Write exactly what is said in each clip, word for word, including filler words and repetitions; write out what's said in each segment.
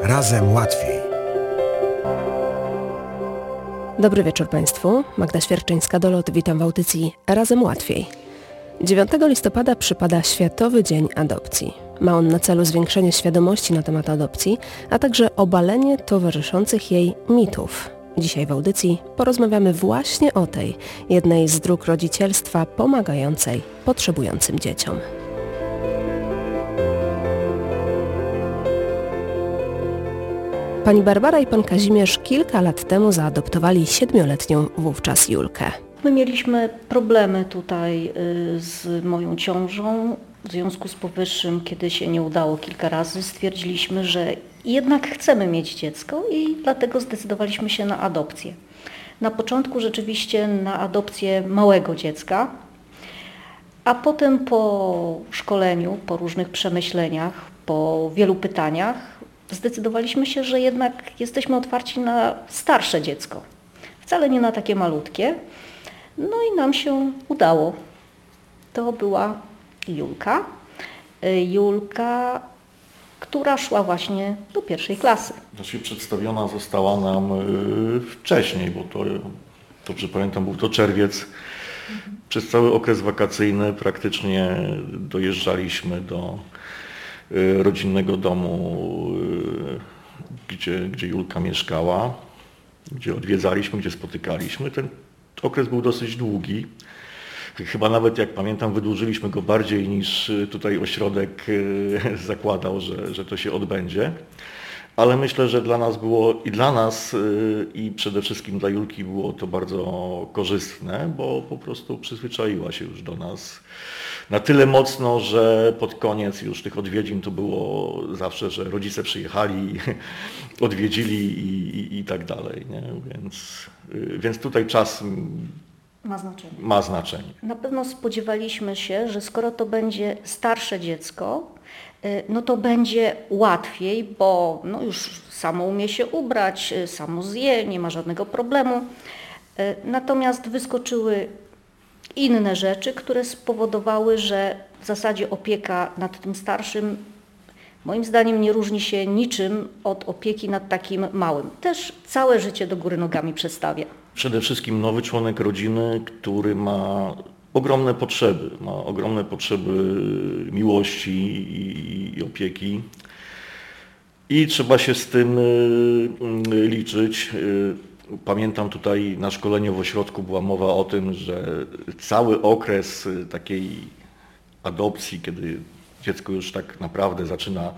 Razem łatwiej. Dobry wieczór Państwu. Magda Świerczyńska-Dolot, witam w audycji Razem łatwiej. dziewiątego listopada przypada Światowy Dzień Adopcji. Ma on na celu zwiększenie świadomości na temat adopcji, a także obalenie towarzyszących jej mitów. Dzisiaj w audycji porozmawiamy właśnie o tej, jednej z dróg rodzicielstwa pomagającej potrzebującym dzieciom. Pani Barbara i pan Kazimierz kilka lat temu zaadoptowali siedmioletnią wówczas Julkę. My mieliśmy problemy tutaj z moją ciążą. W związku z powyższym, kiedy się nie udało kilka razy, stwierdziliśmy, że jednak chcemy mieć dziecko i dlatego zdecydowaliśmy się na adopcję. Na początku rzeczywiście na adopcję małego dziecka, a potem po szkoleniu, po różnych przemyśleniach, po wielu pytaniach zdecydowaliśmy się, że jednak jesteśmy otwarci na starsze dziecko. Wcale nie na takie malutkie. No i nam się udało. To była Julka. Julka, która szła właśnie do pierwszej klasy. Znaczy przedstawiona została nam wcześniej, bo to, dobrze pamiętam, był to czerwiec. Mhm. Przez cały okres wakacyjny praktycznie dojeżdżaliśmy do rodzinnego domu, gdzie, gdzie Julka mieszkała, gdzie odwiedzaliśmy, gdzie spotykaliśmy. Ten okres był dosyć długi. Chyba nawet, jak pamiętam, wydłużyliśmy go bardziej niż tutaj ośrodek zakładał, że, że to się odbędzie. Ale myślę, że dla nas było i dla nas i przede wszystkim dla Julki było to bardzo korzystne, bo po prostu przyzwyczaiła się już do nas na tyle mocno, że pod koniec już tych odwiedzin to było zawsze, że rodzice przyjechali, odwiedzili i, i, i tak dalej. Nie? Więc, więc tutaj czas ma znaczenie. ma znaczenie. Na pewno spodziewaliśmy się, że skoro to będzie starsze dziecko, no to będzie łatwiej, bo no już samo umie się ubrać, samo zje, nie ma żadnego problemu. Natomiast wyskoczyły inne rzeczy, które spowodowały, że w zasadzie opieka nad tym starszym moim zdaniem nie różni się niczym od opieki nad takim małym. Też całe życie do góry nogami przestawia. Przede wszystkim nowy członek rodziny, który ma ogromne potrzeby, ma ogromne potrzeby miłości i, i opieki i trzeba się z tym liczyć. Pamiętam tutaj na szkoleniu w ośrodku była mowa o tym, że cały okres takiej adopcji, kiedy dziecko już tak naprawdę zaczyna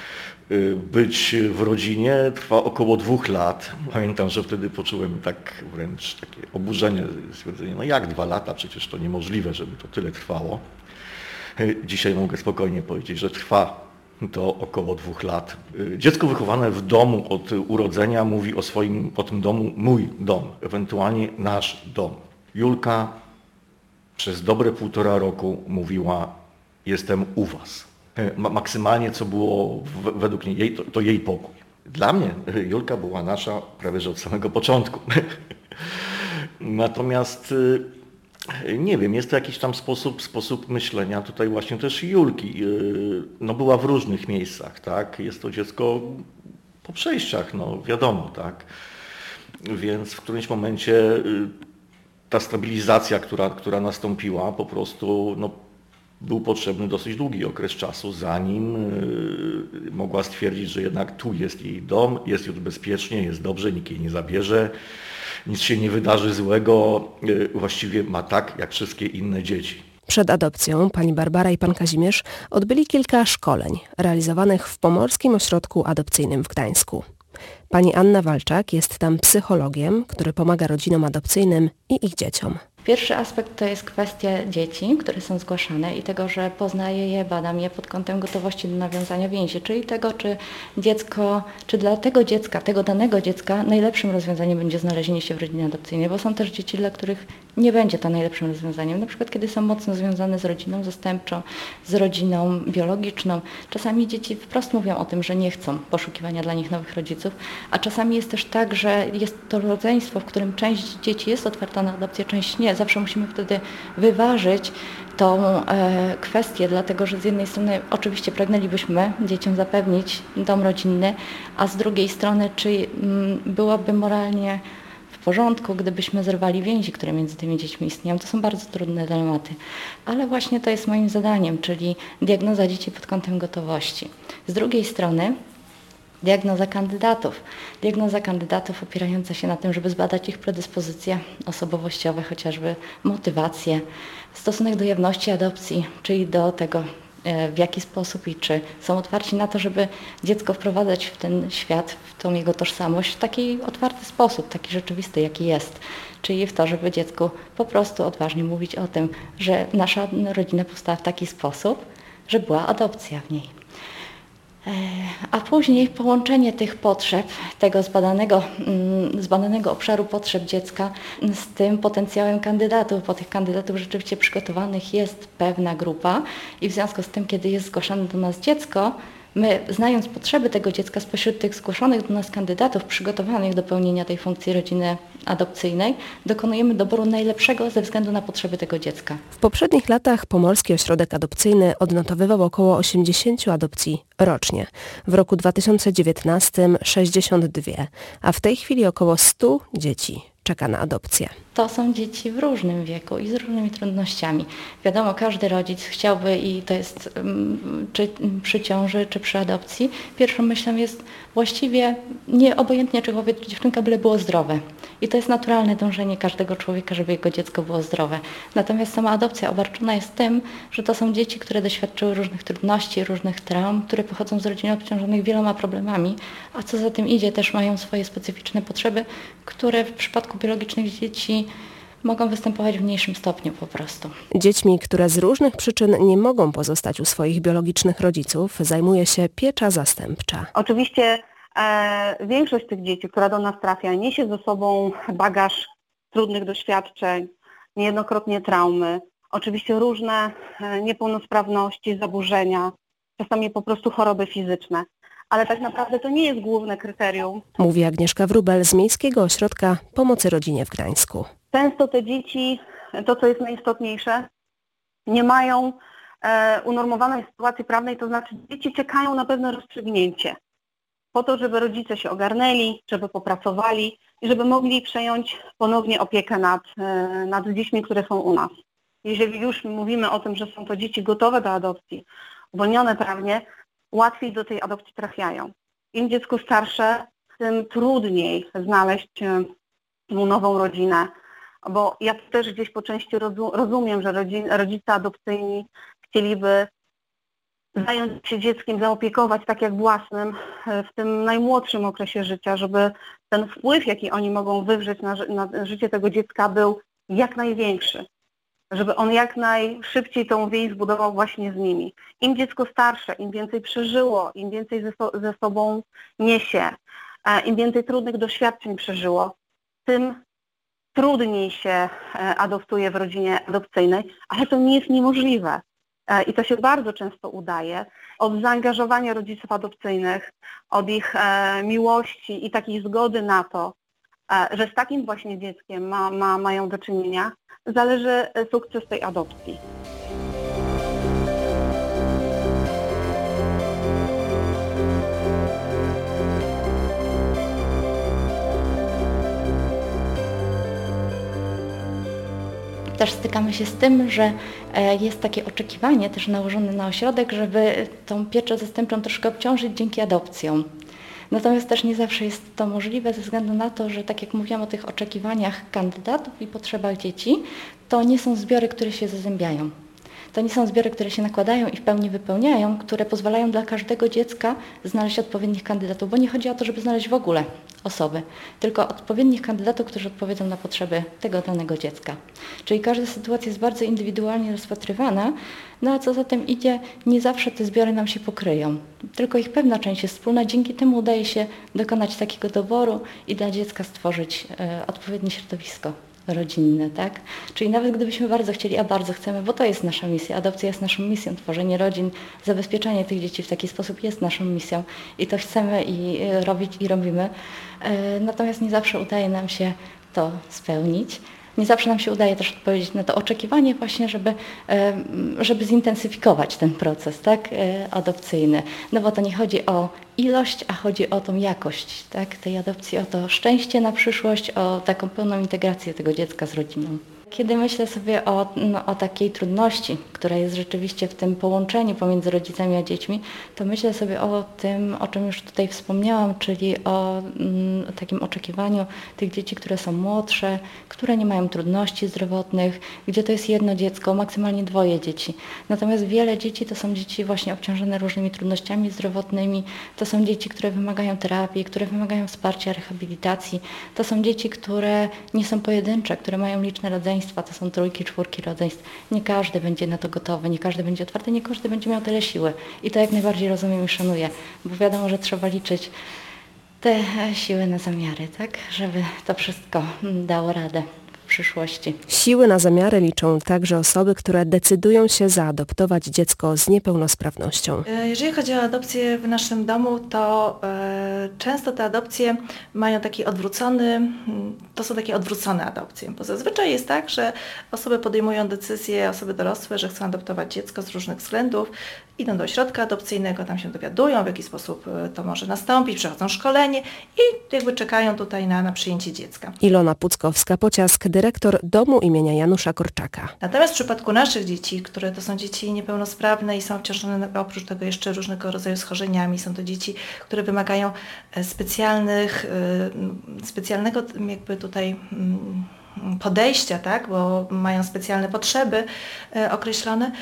być w rodzinie, trwa około dwóch lat. Pamiętam, że wtedy poczułem tak wręcz takie oburzenie, stwierdzenie, no jak dwa lata, przecież to niemożliwe, żeby to tyle trwało. Dzisiaj mogę spokojnie powiedzieć, że trwa to około dwóch lat. Dziecko wychowane w domu od urodzenia mówi o swoim, o tym domu mój dom, ewentualnie nasz dom. Julka przez dobre półtora roku mówiła jestem u was. Maksymalnie co było w, według niej, to, to jej pokój. Dla mnie Julka była nasza prawie że od samego początku. Natomiast nie wiem, jest to jakiś tam sposób, sposób myślenia tutaj właśnie też Julki. No była w różnych miejscach, tak? Jest to dziecko po przejściach, no wiadomo, tak? Więc w którymś momencie ta stabilizacja, która, która nastąpiła, po prostu no, był potrzebny dosyć długi okres czasu, zanim mogła stwierdzić, że jednak tu jest jej dom, jest już bezpiecznie, jest dobrze, nikt jej nie zabierze. Nic się nie wydarzy złego, właściwie ma tak jak wszystkie inne dzieci. Przed adopcją pani Barbara i pan Kazimierz odbyli kilka szkoleń realizowanych w Pomorskim Ośrodku Adopcyjnym w Gdańsku. Pani Anna Walczak jest tam psychologiem, który pomaga rodzinom adopcyjnym i ich dzieciom. Pierwszy aspekt to jest kwestia dzieci, które są zgłaszane i tego, że poznaję je, badam je pod kątem gotowości do nawiązania więzi, czyli tego, czy dziecko, czy dla tego dziecka, tego danego dziecka najlepszym rozwiązaniem będzie znalezienie się w rodzinie adopcyjnej, bo są też dzieci, dla których nie będzie to najlepszym rozwiązaniem. Na przykład kiedy są mocno związane z rodziną zastępczą, z rodziną biologiczną. Czasami dzieci wprost mówią o tym, że nie chcą poszukiwania dla nich nowych rodziców, a czasami jest też tak, że jest to rodzeństwo, w którym część dzieci jest otwarta na adopcję, część nie. Zawsze musimy wtedy wyważyć tą e, kwestię, dlatego że z jednej strony oczywiście pragnęlibyśmy dzieciom zapewnić dom rodzinny, a z drugiej strony czy m, byłoby moralnie w porządku, gdybyśmy zerwali więzi, które między tymi dziećmi istnieją. To są bardzo trudne dylematy. Ale właśnie to jest moim zadaniem, czyli diagnoza dzieci pod kątem gotowości. Z drugiej strony diagnoza kandydatów. Diagnoza kandydatów opierająca się na tym, żeby zbadać ich predyspozycje osobowościowe, chociażby motywację, stosunek do jawności adopcji, czyli do tego, w jaki sposób i czy są otwarci na to, żeby dziecko wprowadzać w ten świat, w tą jego tożsamość w taki otwarty sposób, taki rzeczywisty, jaki jest. Czyli w to, żeby dziecku po prostu odważnie mówić o tym, że nasza rodzina powstała w taki sposób, że była adopcja w niej. A później połączenie tych potrzeb, tego zbadanego, zbadanego obszaru potrzeb dziecka z tym potencjałem kandydatów, bo tych kandydatów rzeczywiście przygotowanych jest pewna grupa i w związku z tym, kiedy jest zgłaszane do nas dziecko, my, znając potrzeby tego dziecka spośród tych zgłoszonych do nas kandydatów przygotowanych do pełnienia tej funkcji rodziny adopcyjnej, dokonujemy doboru najlepszego ze względu na potrzeby tego dziecka. W poprzednich latach Pomorski Ośrodek Adopcyjny odnotowywał około osiemdziesiąt adopcji rocznie. W roku dwa tysiące dziewiętnastym sześćdziesiąt dwa, a w tej chwili około sto dzieci czeka na adopcję. To są dzieci w różnym wieku i z różnymi trudnościami. Wiadomo, każdy rodzic chciałby, i to jest czy przy ciąży, czy przy adopcji, pierwszą myślą jest właściwie nie obojętnie, czy chłopiec, czy dziewczynka, byle było zdrowe. I to jest naturalne dążenie każdego człowieka, żeby jego dziecko było zdrowe. Natomiast sama adopcja obarczona jest tym, że to są dzieci, które doświadczyły różnych trudności, różnych traum, które pochodzą z rodzin obciążonych wieloma problemami, a co za tym idzie, też mają swoje specyficzne potrzeby, które w przypadku biologicznych dzieci mogą występować w mniejszym stopniu po prostu. Dziećmi, które z różnych przyczyn nie mogą pozostać u swoich biologicznych rodziców, zajmuje się piecza zastępcza. Oczywiście e, większość tych dzieci, która do nas trafia, niesie ze sobą bagaż trudnych doświadczeń, niejednokrotnie traumy, oczywiście różne e, niepełnosprawności, zaburzenia, czasami po prostu choroby fizyczne. Ale tak naprawdę to nie jest główne kryterium. Mówi Agnieszka Wróbel z Miejskiego Ośrodka Pomocy Rodzinie w Gdańsku. Często te dzieci, to co jest najistotniejsze, nie mają e, unormowanej sytuacji prawnej, to znaczy dzieci czekają na pewne rozstrzygnięcie po to, żeby rodzice się ogarnęli, żeby popracowali i żeby mogli przejąć ponownie opiekę nad, e, nad dziećmi, które są u nas. Jeżeli już mówimy o tym, że są to dzieci gotowe do adopcji, uwolnione prawnie, łatwiej do tej adopcji trafiają. Im dziecko starsze, tym trudniej znaleźć mu nową rodzinę, bo ja też gdzieś po części rozumiem, że rodzin, rodzice adopcyjni chcieliby zająć się dzieckiem, zaopiekować tak jak własnym w tym najmłodszym okresie życia, żeby ten wpływ, jaki oni mogą wywrzeć na, na życie tego dziecka, był jak największy. Żeby on jak najszybciej tą więź zbudował właśnie z nimi. Im dziecko starsze, im więcej przeżyło, im więcej ze, so, ze sobą niesie, e, im więcej trudnych doświadczeń przeżyło, tym trudniej się e, adoptuje w rodzinie adopcyjnej, ale to nie jest niemożliwe. E, I to się bardzo często udaje. Od zaangażowania rodziców adopcyjnych, od ich e, miłości i takiej zgody na to, e, że z takim właśnie dzieckiem ma, ma, mają do czynienia, zależy sukces tej adopcji. Też stykamy się z tym, że jest takie oczekiwanie też nałożone na ośrodek, żeby tą pieczę zastępczą troszkę obciążyć dzięki adopcjom. Natomiast też nie zawsze jest to możliwe ze względu na to, że tak jak mówiłam o tych oczekiwaniach kandydatów i potrzebach dzieci, to nie są zbiory, które się zazębiają. To nie są zbiory, które się nakładają i w pełni wypełniają, które pozwalają dla każdego dziecka znaleźć odpowiednich kandydatów, bo nie chodzi o to, żeby znaleźć w ogóle osoby, tylko odpowiednich kandydatów, którzy odpowiedzą na potrzeby tego danego dziecka. Czyli każda sytuacja jest bardzo indywidualnie rozpatrywana, no a co za tym idzie, nie zawsze te zbiory nam się pokryją, tylko ich pewna część jest wspólna, dzięki temu udaje się dokonać takiego doboru i dla dziecka stworzyć e, odpowiednie środowisko rodzinne, tak? Czyli nawet gdybyśmy bardzo chcieli, a bardzo chcemy, bo to jest nasza misja, adopcja jest naszą misją, tworzenie rodzin, zabezpieczanie tych dzieci w taki sposób jest naszą misją i to chcemy i robić i robimy. Natomiast nie zawsze udaje nam się to spełnić. Nie zawsze nam się udaje też odpowiedzieć na to oczekiwanie właśnie, żeby, żeby zintensyfikować ten proces, tak, adopcyjny. No bo to nie chodzi o ilość, a chodzi o tą jakość, tak, tej adopcji, o to szczęście na przyszłość, o taką pełną integrację tego dziecka z rodziną. Kiedy myślę sobie o, no, o takiej trudności, która jest rzeczywiście w tym połączeniu pomiędzy rodzicami a dziećmi, to myślę sobie o tym, o czym już tutaj wspomniałam, czyli o mm, takim oczekiwaniu tych dzieci, które są młodsze, które nie mają trudności zdrowotnych, gdzie to jest jedno dziecko, maksymalnie dwoje dzieci. Natomiast wiele dzieci to są dzieci właśnie obciążone różnymi trudnościami zdrowotnymi, to są dzieci, które wymagają terapii, które wymagają wsparcia, rehabilitacji, to są dzieci, które nie są pojedyncze, które mają liczne rodzeństwa, to są trójki, czwórki rodzeństw. Nie każdy będzie na to gotowy, nie każdy będzie otwarty, nie każdy będzie miał tyle siły. I to jak najbardziej rozumiem i szanuję, bo wiadomo, że trzeba liczyć te siły na zamiary, tak? Żeby to wszystko dało radę w przyszłości. Siły na zamiary liczą także osoby, które decydują się zaadoptować dziecko z niepełnosprawnością. Jeżeli chodzi o adopcję w naszym domu, to e, często te adopcje mają taki odwrócony, to są takie odwrócone adopcje, bo zazwyczaj jest tak, że osoby podejmują decyzje, osoby dorosłe, że chcą adoptować dziecko z różnych względów, idą do ośrodka adopcyjnego, tam się dowiadują, w jaki sposób to może nastąpić, przechodzą szkolenie i jakby czekają tutaj na, na przyjęcie dziecka. Ilona Puckowska-Pociask, dyrektor domu imienia Janusza Korczaka. Natomiast w przypadku naszych dzieci, które to są dzieci niepełnosprawne i są obciążone oprócz tego jeszcze różnego rodzaju schorzeniami, są to dzieci, które wymagają specjalnych, specjalnego jakby tutaj podejścia, tak, bo mają specjalne potrzeby określone,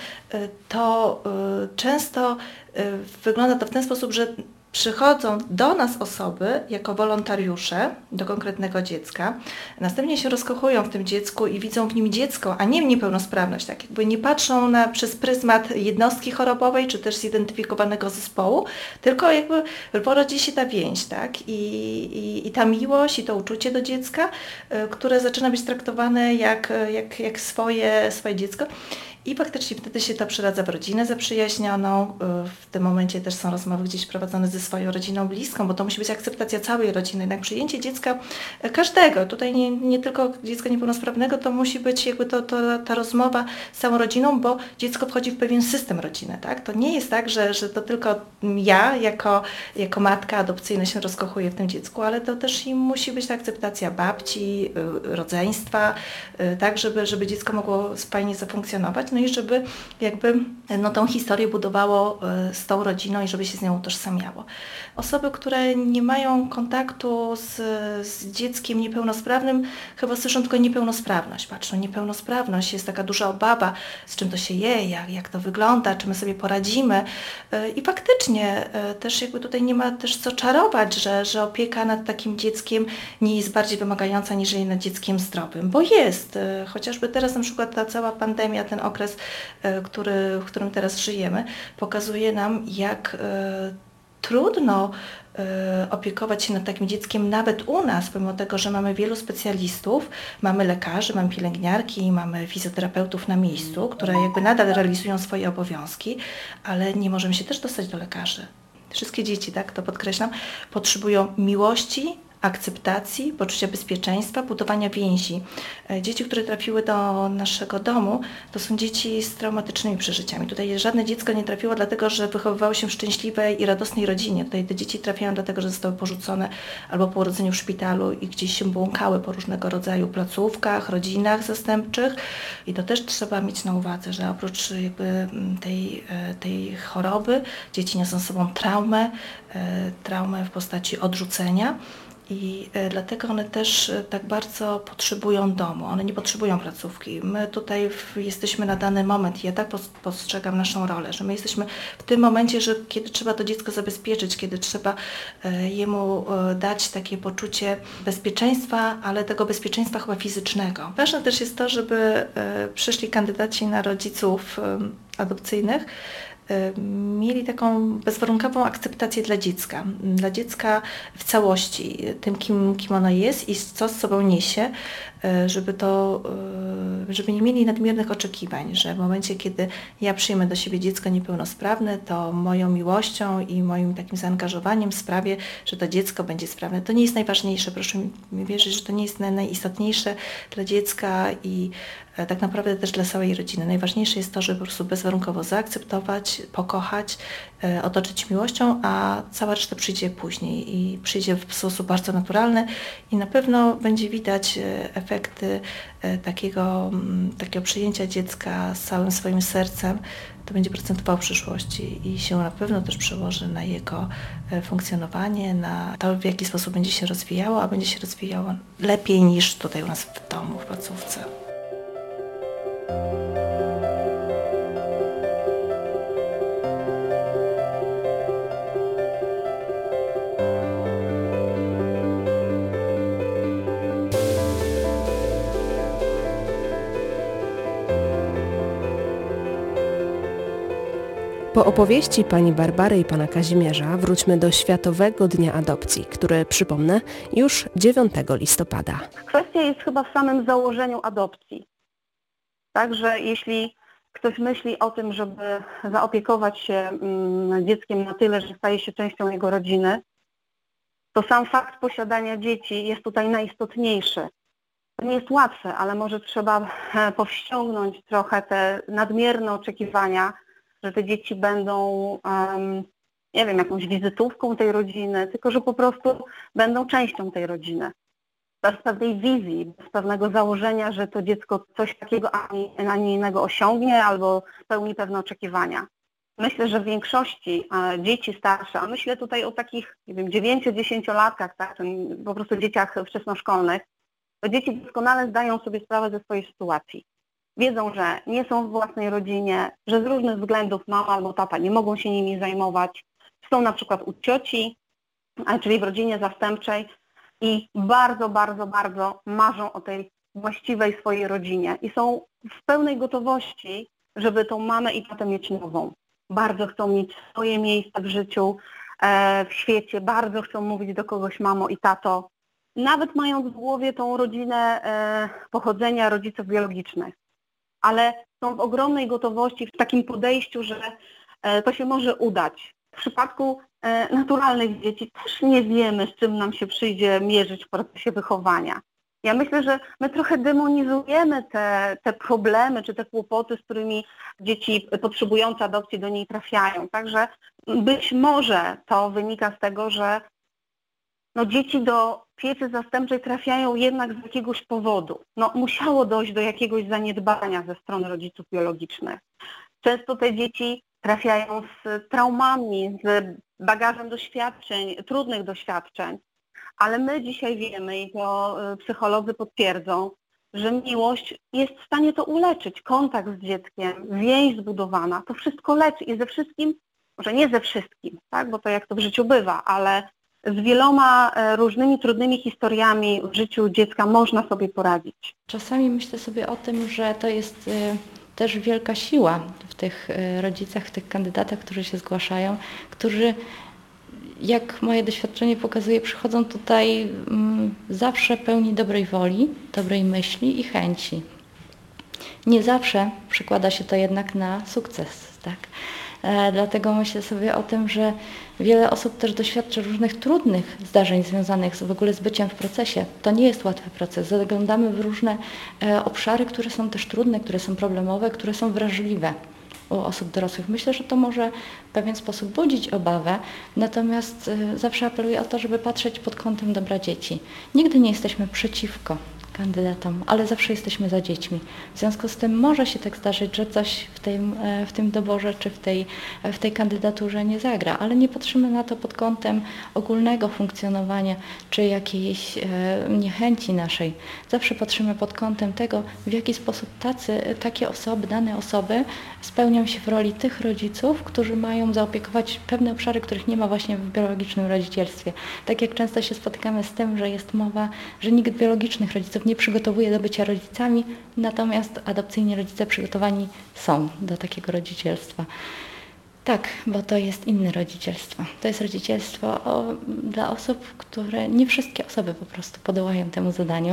to często wygląda to w ten sposób, że przychodzą do nas osoby jako wolontariusze do konkretnego dziecka, następnie się rozkochują w tym dziecku i widzą w nim dziecko, a nie niepełnosprawność, tak jakby nie patrzą na, przez pryzmat jednostki chorobowej czy też zidentyfikowanego zespołu, tylko jakby porodzi się ta więź, tak, I, i, i ta miłość i to uczucie do dziecka, które zaczyna być traktowane jak, jak, jak swoje, swoje dziecko. I faktycznie wtedy się to przeradza w rodzinę zaprzyjaźnioną. W tym momencie też są rozmowy gdzieś prowadzone ze swoją rodziną bliską, bo to musi być akceptacja całej rodziny. Jednak przyjęcie dziecka każdego, tutaj nie, nie tylko dziecka niepełnosprawnego, to musi być jakby to, to, ta rozmowa z całą rodziną, bo dziecko wchodzi w pewien system rodziny. Tak? To nie jest tak, że, że to tylko ja jako, jako matka adopcyjna się rozkochuję w tym dziecku, ale to też i musi być ta akceptacja babci, rodzeństwa, tak, żeby, żeby dziecko mogło fajnie zafunkcjonować. No i żeby jakby no, tą historię budowało z tą rodziną i żeby się z nią utożsamiało. Osoby, które nie mają kontaktu z, z dzieckiem niepełnosprawnym, chyba słyszą tylko niepełnosprawność. Patrzą, niepełnosprawność, jest taka duża obawa, z czym to się je, jak, jak to wygląda, czy my sobie poradzimy. I faktycznie też jakby tutaj nie ma też co czarować, że, że opieka nad takim dzieckiem nie jest bardziej wymagająca niż nad dzieckiem zdrowym, bo jest. Chociażby teraz na przykład ta cała pandemia, ten okres, który, w którym teraz żyjemy, pokazuje nam, jak e, trudno e, opiekować się nad takim dzieckiem nawet u nas, pomimo tego, że mamy wielu specjalistów, mamy lekarzy, mamy pielęgniarki, mamy fizjoterapeutów na miejscu, które jakby nadal realizują swoje obowiązki, ale nie możemy się też dostać do lekarzy. Wszystkie dzieci, tak, to podkreślam, potrzebują miłości, akceptacji, poczucia bezpieczeństwa, budowania więzi. Dzieci, które trafiły do naszego domu, to są dzieci z traumatycznymi przeżyciami. Tutaj żadne dziecko nie trafiło dlatego, że wychowywało się w szczęśliwej i radosnej rodzinie. Tutaj te dzieci trafiają dlatego, że zostały porzucone albo po urodzeniu w szpitalu i gdzieś się błąkały po różnego rodzaju placówkach, rodzinach zastępczych. I to też trzeba mieć na uwadze, że oprócz jakby tej, tej choroby dzieci niosą z sobą traumę, traumę w postaci odrzucenia. I dlatego one też tak bardzo potrzebują domu, one nie potrzebują placówki. My tutaj w, jesteśmy na dany moment, ja tak postrzegam naszą rolę, że my jesteśmy w tym momencie, że kiedy trzeba to dziecko zabezpieczyć, kiedy trzeba jemu dać takie poczucie bezpieczeństwa, ale tego bezpieczeństwa chyba fizycznego. Ważne też jest to, żeby przyszli kandydaci na rodziców adopcyjnych mieli taką bezwarunkową akceptację dla dziecka, dla dziecka w całości, tym kim, kim ono jest i co z sobą niesie, żeby to, żeby nie mieli nadmiernych oczekiwań, że w momencie, kiedy ja przyjmę do siebie dziecko niepełnosprawne, to moją miłością i moim takim zaangażowaniem sprawię, że to dziecko będzie sprawne. To nie jest najważniejsze, proszę mi wierzyć, że to nie jest najistotniejsze dla dziecka i tak naprawdę też dla całej rodziny. Najważniejsze jest to, żeby po prostu bezwarunkowo zaakceptować, pokochać, otoczyć miłością, a cała reszta przyjdzie później i przyjdzie w sposób bardzo naturalny i na pewno będzie widać efekty takiego, takiego przyjęcia dziecka z całym swoim sercem. To będzie procentowało w przyszłości i się na pewno też przełoży na jego funkcjonowanie, na to, w jaki sposób będzie się rozwijało, a będzie się rozwijało lepiej niż tutaj u nas w domu, w placówce. Po opowieści pani Barbary i pana Kazimierza wróćmy do Światowego Dnia Adopcji, który, przypomnę, już dziewiątego listopada. Kwestia jest chyba w samym założeniu adopcji. Także jeśli ktoś myśli o tym, żeby zaopiekować się mm, dzieckiem na tyle, że staje się częścią jego rodziny, to sam fakt posiadania dzieci jest tutaj najistotniejszy. To nie jest łatwe, ale może trzeba powściągnąć trochę te nadmierne oczekiwania, że te dzieci będą, um, nie wiem, jakąś wizytówką tej rodziny, tylko że po prostu będą częścią tej rodziny. Bez pewnej wizji, bez pewnego założenia, że to dziecko coś takiego ani, ani innego osiągnie albo spełni pewne oczekiwania. Myślę, że w większości e, dzieci starsze, a myślę tutaj o takich, nie wiem, dziewięcio-dziesięciolatkach, tak, po prostu dzieciach wczesnoszkolnych, to dzieci doskonale zdają sobie sprawę ze swojej sytuacji. Wiedzą, że nie są w własnej rodzinie, że z różnych względów mama albo tata nie mogą się nimi zajmować. Są na przykład u cioci, czyli w rodzinie zastępczej i bardzo, bardzo, bardzo marzą o tej właściwej swojej rodzinie i są w pełnej gotowości, żeby tą mamę i tatę mieć nową. Bardzo chcą mieć swoje miejsce w życiu, w świecie, bardzo chcą mówić do kogoś mamo i tato, nawet mając w głowie tą rodzinę pochodzenia rodziców biologicznych. Ale są w ogromnej gotowości, w takim podejściu, że to się może udać. W przypadku naturalnych dzieci też nie wiemy, z czym nam się przyjdzie mierzyć w procesie wychowania. Ja myślę, że my trochę demonizujemy te, te problemy czy te kłopoty, z którymi dzieci potrzebujące adopcji do niej trafiają. Także być może to wynika z tego, że no, dzieci do pieczy zastępczej trafiają jednak z jakiegoś powodu. No, musiało dojść do jakiegoś zaniedbania ze strony rodziców biologicznych. Często te dzieci trafiają z traumami, z bagażem doświadczeń, trudnych doświadczeń, ale my dzisiaj wiemy i to psycholodzy potwierdzą, że miłość jest w stanie to uleczyć. Kontakt z dzieckiem, więź zbudowana, to wszystko leczy i ze wszystkim, może nie ze wszystkim, tak, bo to jak to w życiu bywa, ale z wieloma różnymi trudnymi historiami w życiu dziecka można sobie poradzić. Czasami myślę sobie o tym, że to jest też wielka siła w tych rodzicach, w tych kandydatach, którzy się zgłaszają, którzy, jak moje doświadczenie pokazuje, przychodzą tutaj zawsze pełni dobrej woli, dobrej myśli i chęci. Nie zawsze przekłada się to jednak na sukces, tak? Dlatego myślę sobie o tym, że wiele osób też doświadcza różnych trudnych zdarzeń związanych z, w ogóle z byciem w procesie. To nie jest łatwy proces. Zaglądamy w różne e, obszary, które są też trudne, które są problemowe, które są wrażliwe u osób dorosłych. Myślę, że to może w pewien sposób budzić obawę, natomiast e, zawsze apeluję o to, żeby patrzeć pod kątem dobra dzieci. Nigdy nie jesteśmy przeciwko kandydatom, ale zawsze jesteśmy za dziećmi. W związku z tym może się tak zdarzyć, że coś w tym, w tym doborze czy w tej, w tej kandydaturze nie zagra, ale nie patrzymy na to pod kątem ogólnego funkcjonowania czy jakiejś e, niechęci naszej. Zawsze patrzymy pod kątem tego, w jaki sposób tacy, takie osoby, dane osoby spełnią się w roli tych rodziców, którzy mają zaopiekować pewne obszary, których nie ma właśnie w biologicznym rodzicielstwie. Tak jak często się spotykamy z tym, że jest mowa, że nikt biologicznych rodziców nie przygotowuje do bycia rodzicami, natomiast adopcyjni rodzice przygotowani są do takiego rodzicielstwa. Tak, bo to jest inne rodzicielstwo. To jest rodzicielstwo o, dla osób, które nie wszystkie osoby po prostu podołają temu zadaniu.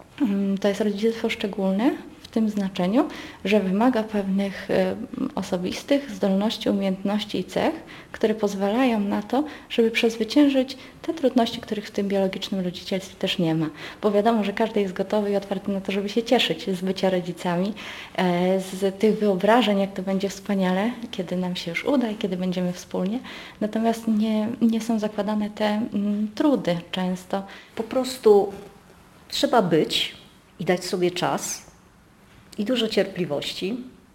To jest rodzicielstwo szczególne w tym znaczeniu, że wymaga pewnych y, osobistych zdolności, umiejętności i cech, które pozwalają na to, żeby przezwyciężyć te trudności, których w tym biologicznym rodzicielstwie też nie ma. Bo wiadomo, że każdy jest gotowy i otwarty na to, żeby się cieszyć z bycia rodzicami, e, z tych wyobrażeń, jak to będzie wspaniale, kiedy nam się już uda i kiedy będziemy wspólnie. Natomiast nie, nie są zakładane te mm, trudy często. Po prostu trzeba być i dać sobie czas i dużo cierpliwości,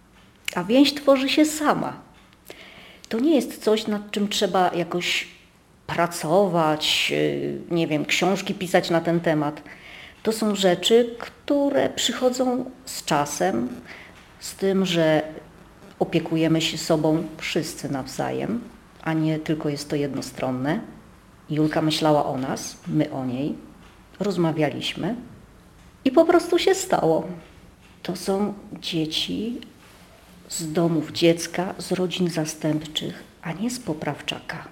a więź tworzy się sama. To nie jest coś, nad czym trzeba jakoś pracować, nie wiem, książki pisać na ten temat. To są rzeczy, które przychodzą z czasem, z tym, że opiekujemy się sobą wszyscy nawzajem, a nie tylko jest to jednostronne. Julka myślała o nas, my o niej, rozmawialiśmy i po prostu się stało. To są dzieci z domów dziecka, z rodzin zastępczych, a nie z poprawczaka.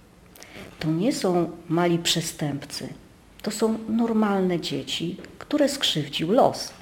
To nie są mali przestępcy. To są normalne dzieci, które skrzywdził los.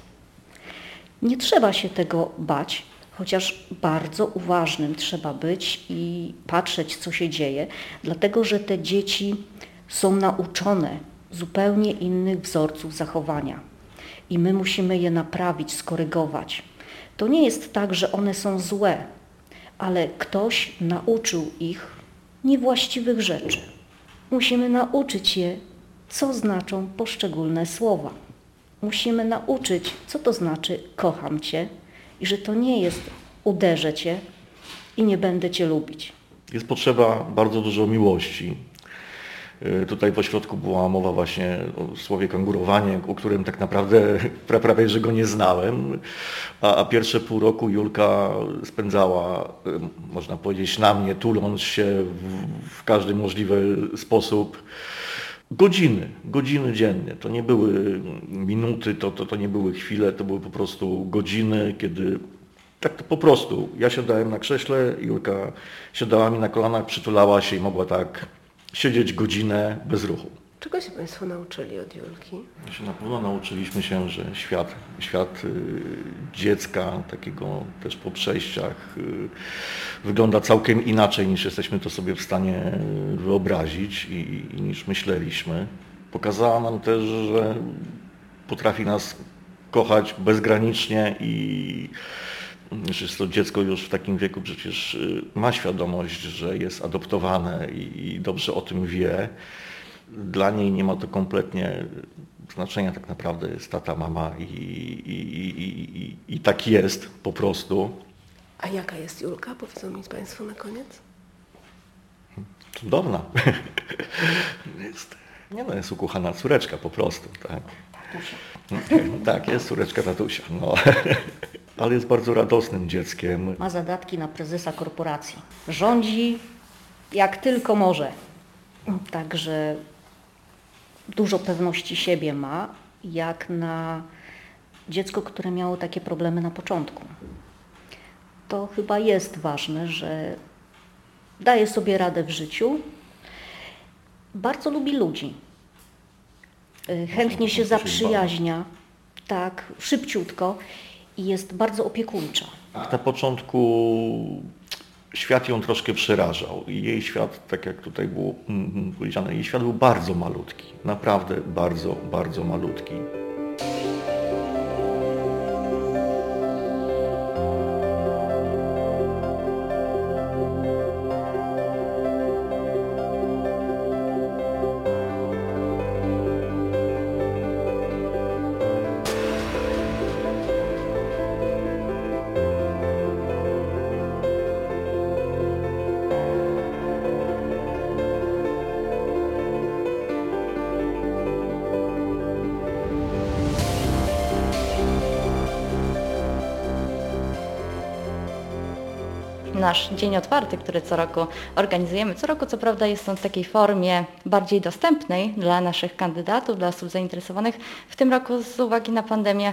Nie trzeba się tego bać, chociaż bardzo uważnym trzeba być i patrzeć, co się dzieje, dlatego że te dzieci są nauczone zupełnie innych wzorców zachowania. I my musimy je naprawić, skorygować. To nie jest tak, że one są złe, ale ktoś nauczył ich niewłaściwych rzeczy. Musimy nauczyć je, co znaczą poszczególne słowa. Musimy nauczyć, co to znaczy kocham cię i że to nie jest uderzę cię i nie będę cię lubić. Jest potrzeba bardzo dużo miłości. Tutaj w ośrodku była mowa właśnie o słowie kangurowanie, o którym tak naprawdę prawie, że go nie znałem, a, a pierwsze pół roku Julka spędzała, można powiedzieć, na mnie, tuląc się w, w każdy możliwy sposób. Godziny, godziny dziennie. To nie były minuty, to, to, to nie były chwile, to były po prostu godziny, kiedy tak to po prostu. Ja siadałem na krześle, Julka siadała mi na kolanach, przytulała się i mogła tak siedzieć godzinę bez ruchu. Czego się Państwo nauczyli od Julki? Się na pewno nauczyliśmy się, że świat, świat y, dziecka, takiego też po przejściach, y, wygląda całkiem inaczej niż jesteśmy to sobie w stanie wyobrazić i, i niż myśleliśmy. Pokazała nam też, że potrafi nas kochać bezgranicznie i że jest to dziecko już w takim wieku przecież ma świadomość, że jest adoptowane i dobrze o tym wie. Dla niej nie ma to kompletnie znaczenia, tak naprawdę jest tata, mama i, i, i, i, i tak jest po prostu. A jaka jest Julka? Powiedzą mi Państwo na koniec. Cudowna. Jest, nie no, jest ukochana córeczka po prostu. Tak, tak jest córeczka tatusia. No. Ale jest bardzo radosnym dzieckiem. Ma zadatki na prezesa korporacji. Rządzi jak tylko może. Także dużo pewności siebie ma, jak na dziecko, które miało takie problemy na początku. To chyba jest ważne, że daje sobie radę w życiu. Bardzo lubi ludzi. Chętnie się zaprzyjaźnia. Tak, szybciutko. I jest bardzo opiekuńcza. Na początku świat ją troszkę przerażał i jej świat, tak jak tutaj było powiedziane, jej świat był bardzo malutki, naprawdę bardzo, bardzo malutki. Nasz Dzień Otwarty, który co roku organizujemy. Co roku co prawda jest on w takiej formie bardziej dostępnej dla naszych kandydatów, dla osób zainteresowanych. W tym roku z uwagi na pandemię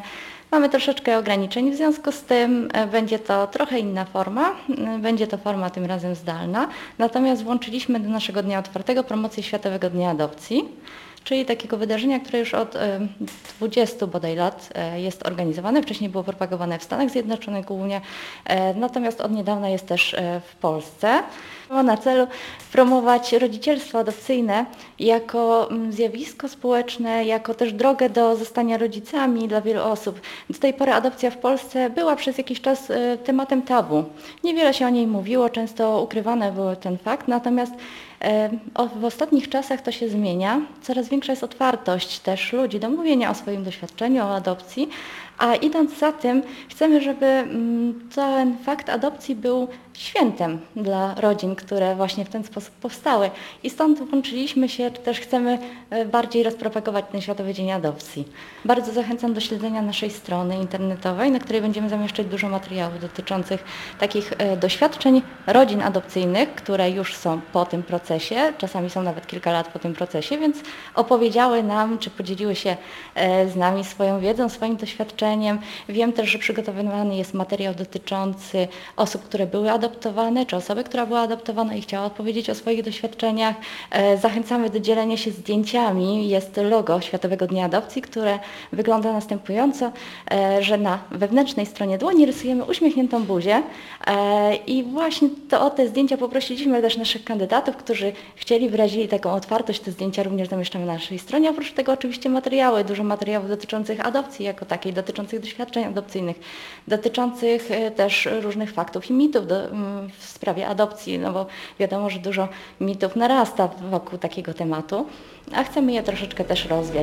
Mamy troszeczkę ograniczeń, w związku z tym będzie to trochę inna forma, będzie to forma tym razem zdalna, natomiast włączyliśmy do naszego dnia otwartego promocję Światowego Dnia Adopcji, czyli takiego wydarzenia, które już od dwudziestu bodaj lat jest organizowane. Wcześniej było propagowane w Stanach Zjednoczonych głównie, natomiast od niedawna jest też w Polsce. Ma na celu promować rodzicielstwo adopcyjne jako zjawisko społeczne, jako też drogę do zostania rodzicami dla wielu osób. Do tej pory adopcja w Polsce była przez jakiś czas tematem tabu. Niewiele się o niej mówiło, często ukrywany był ten fakt, natomiast w ostatnich czasach to się zmienia. Coraz większa jest otwartość też ludzi do mówienia o swoim doświadczeniu, o adopcji, a idąc za tym chcemy, żeby ten fakt adopcji był świętem dla rodzin, które właśnie w ten sposób powstały. I stąd włączyliśmy się, czy też chcemy bardziej rozpropagować ten Światowy Dzień Adopcji. Bardzo zachęcam do śledzenia naszej strony internetowej, na której będziemy zamieszczać dużo materiałów dotyczących takich doświadczeń rodzin adopcyjnych, które już są po tym procesie, czasami są nawet kilka lat po tym procesie, więc opowiedziały nam, czy podzieliły się z nami swoją wiedzą, swoim doświadczeniem. Wiem też, że przygotowywany jest materiał dotyczący osób, które były adoptowane, czy osoby, która była adoptowana i chciała opowiedzieć o swoich doświadczeniach. Zachęcamy do dzielenia się zdjęciami. Jest logo Światowego Dnia Adopcji, które wygląda następująco, że na wewnętrznej stronie dłoni rysujemy uśmiechniętą buzię i właśnie to o te zdjęcia poprosiliśmy też naszych kandydatów, którzy chcieli, wyrazili taką otwartość. Te zdjęcia również zamieszczamy na naszej stronie. Oprócz tego oczywiście materiały, dużo materiałów dotyczących adopcji jako takiej, dotyczących doświadczeń adopcyjnych, dotyczących też różnych faktów i mitów do, w sprawie adopcji, no bo wiadomo, że dużo mitów narasta wokół takiego tematu, a chcemy je troszeczkę też rozwiać.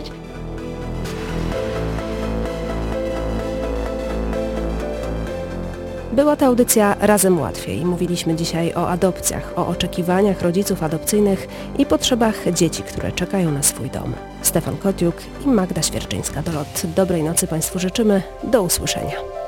Była to audycja Razem Łatwiej. Mówiliśmy dzisiaj o adopcjach, o oczekiwaniach rodziców adopcyjnych i potrzebach dzieci, które czekają na swój dom. Stefan Kotiuk i Magda Świerczyńska-Dolot. Dobrej nocy Państwu życzymy. Do usłyszenia.